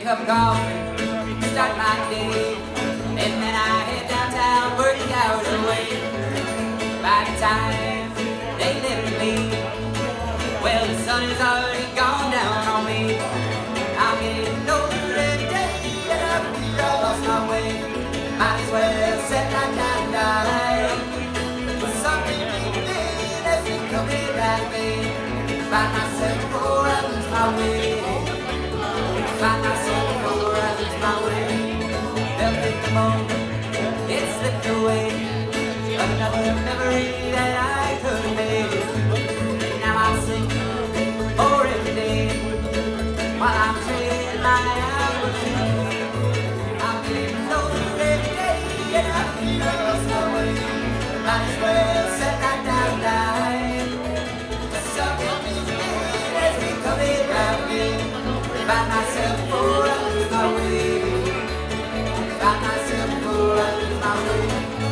cup of coffee, start my day, and then I head downtown, work the hours away. By the time they let me leave, well, the sun has already gone down on me. I'm getting older every day, and I feel I lost my way. Might as well set that down and die. But something deep in has been coming back me. Find myself before I lose my way. Find myself before I lose my way. Felt it the moment it slipped away. Another memory that I could have made. Now I'll sing for every day while I'm trading my hours. I'm getting older every day and I feel I lost my way. Might as well set that down and die. Something has been coming round me. Find myself before I lose my way. Find myself before I lose my way.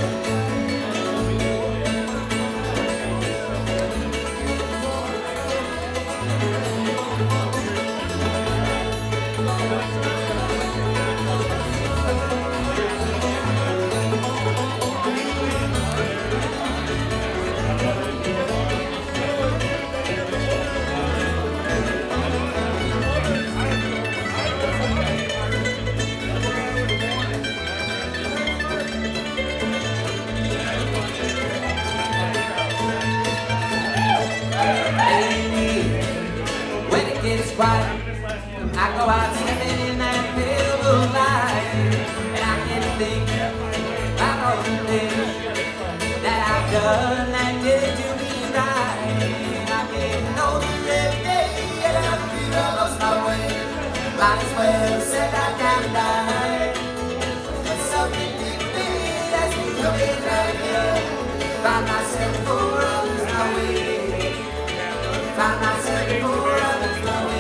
Quiet. I go out stepping in that pale moonlight, and I can think about all the things that I've done that didn't do me right. I'm getting older every day, and I feel I lost my way. Might as well set that down and die. But something deep in has been coming right here. Find myself before I lose my way. Find myself before I lose my way.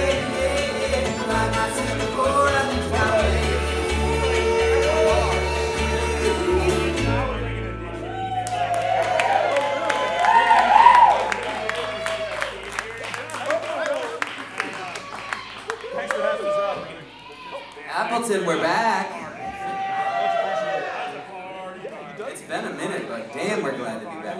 Appleton, we're back. It's been a minute, but damn, we're glad to be back.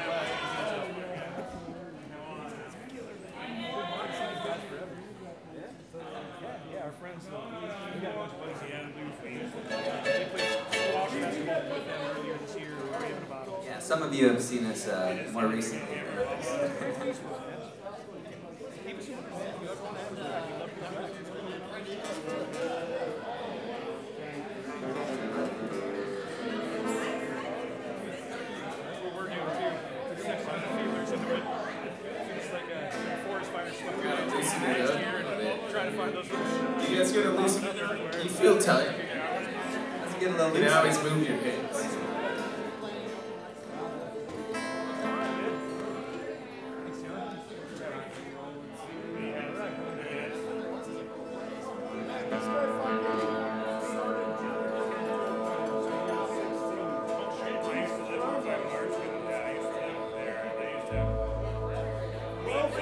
Yeah, some of you have seen us more recently. You guys gotta loosen up. You feel tight. Let's get a little You can always move your hips.